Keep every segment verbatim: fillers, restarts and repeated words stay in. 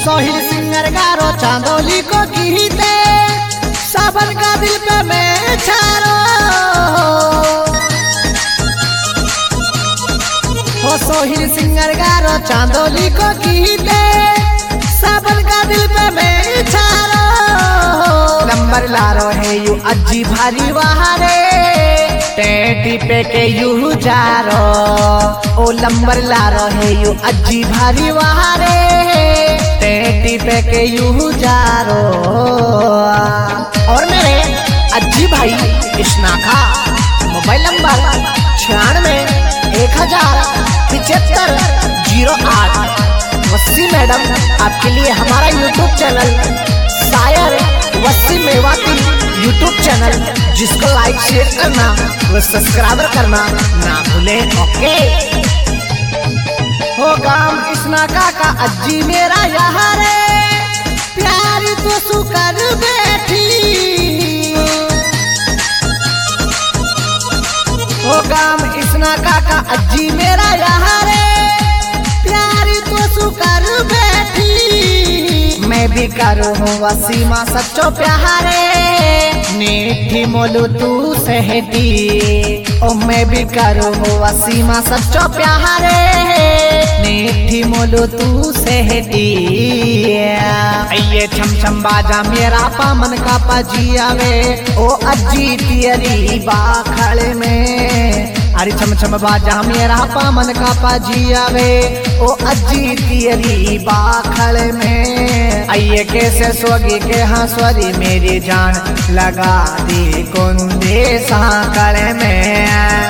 Sohil singer गारो चांदोली को गीते सावन का दिल पे मैं छारो हो सोहिल सिंगर गारो चांदोली को गीते सावन का दिल पे मैं छारो नंबर लारो है यू अज्जी भारी वहारे टेटी पे के यू जारो ओ नंबर लारो है यू अज्जी भारी वहारे टेटी पे के यू जारो। और मेरे अज्जी भाई कृष्णाखा मोबाइल नंबर छियानवे एक हजार पिछहत्तर जीरो आठ वस्सी मैडम आपके लिए हमारा YouTube channel Shayar Wassi Mewati YouTube channel जिसको लाइक शेयर करना व सब्सक्राइब करना ना भूलें। ओके हो गाम कृष्णाखा का अज्जी मेरा यहाँ रे प्यार तो सुकर बैठी हो गाम कृष्णाखा का अज्जी मेरा यहाँ रे प्यार तो सुकर बैठी मैं भी करूँ वसीमा सच्चो प्यारे नीठी मोलू तू सहती ओ मैं भी करूँ वसीमा सच्चो प्यारे नीठी मोलू तू सहती ये छम छम बाजा मेरा पामन का पजी आवे ओ अज्जी तियरी बाखड़ में अरे छम छम बाजा मेरा पामन का पाजी आवे ओ अज्जी तियरी बाखड़ में आइए कैसे सोगी के हंसवरी मेरी जान लगा दी कुंदे साकड़ में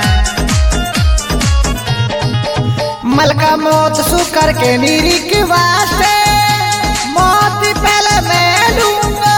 मलका मौत सुकर के नीरी के वास्ते मौत पहले मैं लूंगा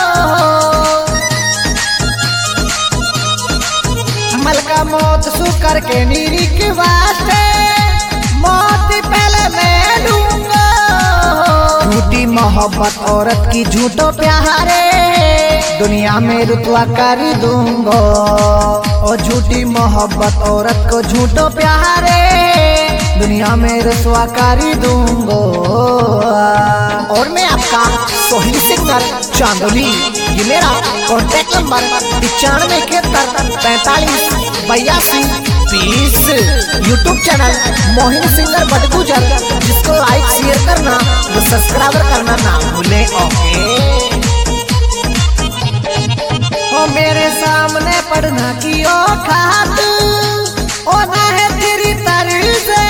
मलका मौत सुकर के नीरी के वास्ते मौत पहले मैं लूंगा झूठी मोहब्बत औरत की झूठो प्यारे दुनिया में रुतवा कर दूंगो और झूठी मोहब्बत औरत को झूठो प्यारे दुनिया में रुतवा कर दूंगो। और मैं आपका सोहिल सिंगर चांदोली ये मेरा कॉन्टेक्ट नंबर पिचानवे इकहत्तर पैंतालीस बयासी बीस YouTube channel Mohin singer Batgujar जिसको लाइक शेयर करना वो सब्सक्राइब करना ना भूले। ओके ओ मेरे सामने पढ़ना की ओ खात ओ ना है तेरी तरफ से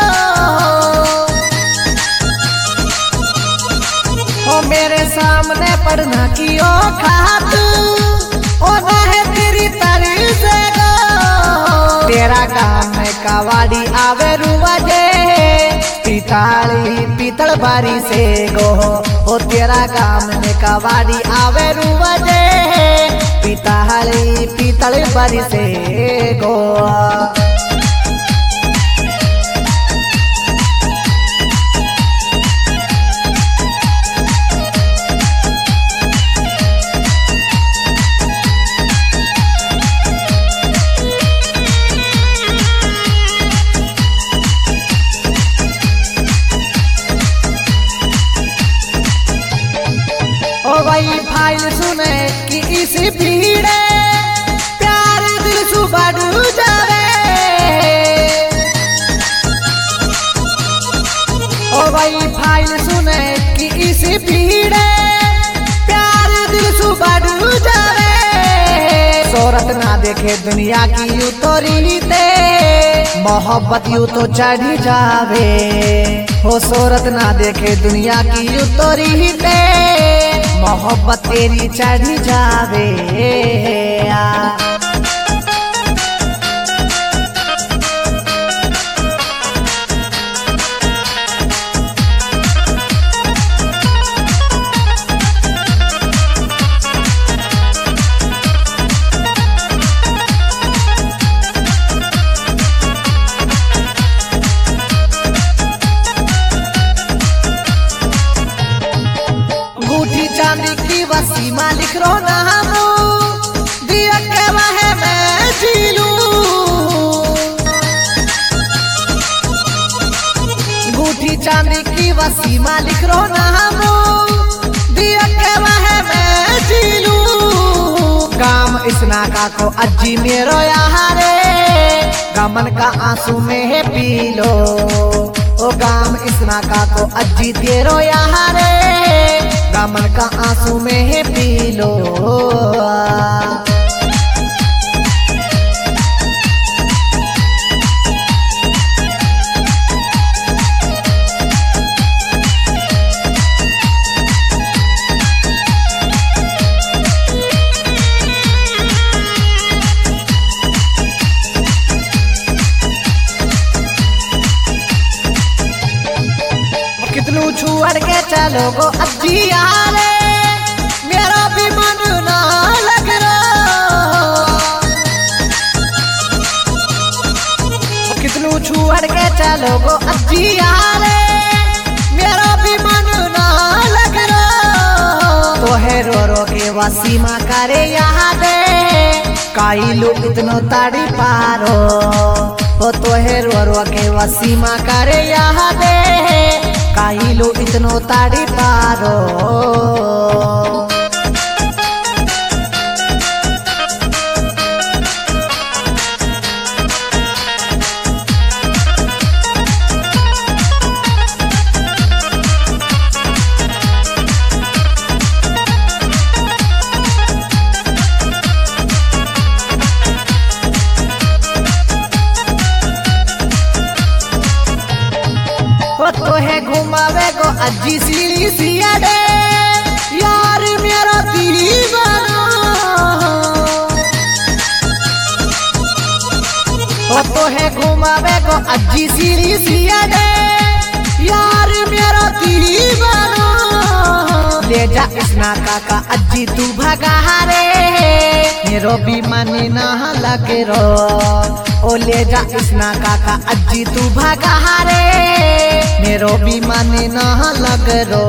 ओ मेरे सामने पढ़ना की ओ खात ओ ना है तेरी तरफ से तेरा काम है कवाड़ी आवे रुवाजे पिताली पीतल बारी से गो ओ तेरा काम है कवाड़ी आवे रुवाजे पिताली पीतल बारी से गो। वही फाइल सुने कि इस भीड़ प्यार दिल सु बढ़ जावे ओ वही फाइल सुने कि इस भीड़ प्यार दिल सु बढ़ जावे शोहरत ना देखे दुनिया की यू तो रीते मोहब्बत यू तो चढ़ी जावे हो शोहरत ना देखे दुनिया की यू तो रीते मोहब्बत तेरी चढ़ी जावे आ। चांदी की वसीमा लिख रो नाम दिया के वसीमा लिख रो नाम दिया के वह मैं जीलू काम इसना का को अज्जी मेरो यारे गमन का आंसू में है पी लो ओ गाम इसना का को अज्जी तेरो यारे गमन का आंसू में है पी लो कितनू छुअड़ के चलो गो अज्जी यारे मेरा भी मन ना लग रहा कितनू छुअड़ के चलो गो अज्जी यारे मेरा भी मन ना लग रहा तो है रो रो के वसीमा करे याद काई लो इतनो ताड़ी पारो ओ तो है रो रो के वसीमा करे याद काई लो इतनो ताड़ी पारो तो है घुमावे गो अज्जी सीढ़ी सिया दे यार मेरा दीवाना तो है घुमावे गो अज्जी सीढ़ी सिया दे यार मेरा दीवाना ले जा इसना काका अज्जी तू भगा रे मेरो भी मन ना लगे रो ओ ले जा इसना काका अज्जी तू भगा रे मेरो भी मन ना लग रो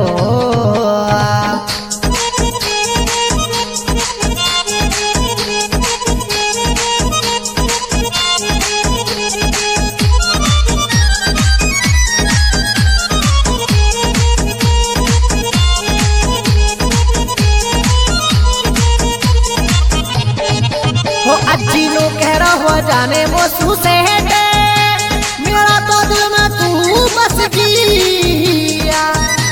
हो अज्जी लो कह रहा हो जाने वो सू से है मेरा तो दिल में तू बस गया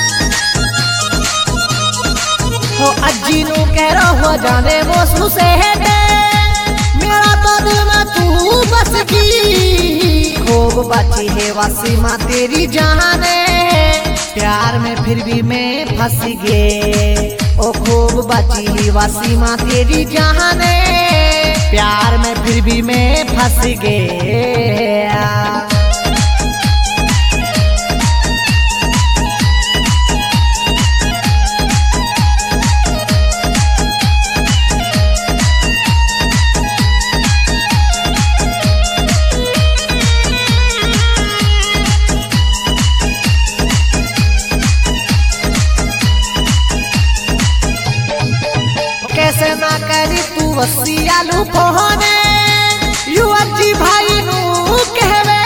हो अज्जी नो कह रहा हो जाने वो सू से है मेरा तो दिल में तू बस गई खूब बची है वसीमा तेरी जाने प्यार में फिर भी मैं फंस गए ओ खूब बची है वसीमा तेरी जाने प्यार में फिर भी मैं फंस गया कैसे ना करी तू वसिया लू फोने यू अज्जी भाई नू कहवे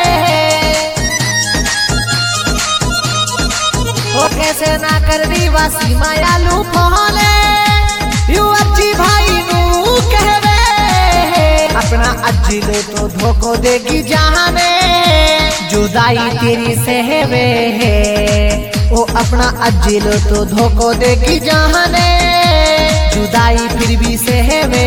ओ कैसे ना करी वसीमा लू फोने यू अज्जी भाई नू कहवे अपना अज्जी लो तो धोखो देगी जाने जुदाई तेरी सहवे है ओ अपना अज्जी लो तो धोखो देगी जाने जुदाई फिर भी सहवे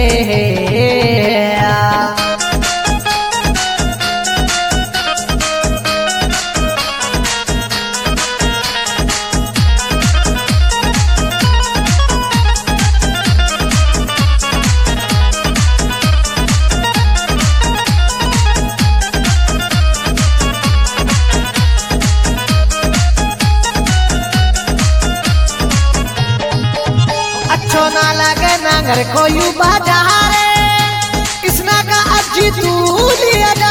अच्छो ना लगे नांगर को यू बाजारे किसना का अज्जी तू लिया जा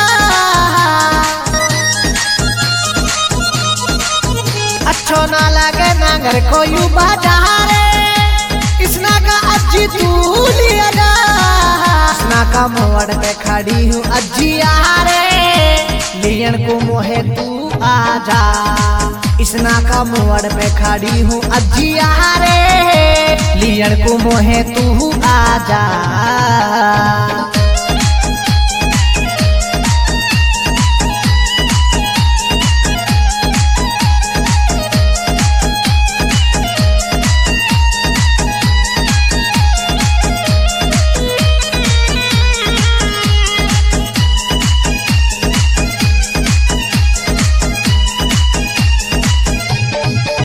अच्छो ना लगे नांगर को यू बाजारे किसना का अज्जी तू लिया जा किसना का मोड़ पे खड़ी हूँ अज्जी यारे लियन को मोहे तू आजा इसना का मोड़ पे खड़ी हूँ अज्जिया रे, लियन को मोहे तू आजा।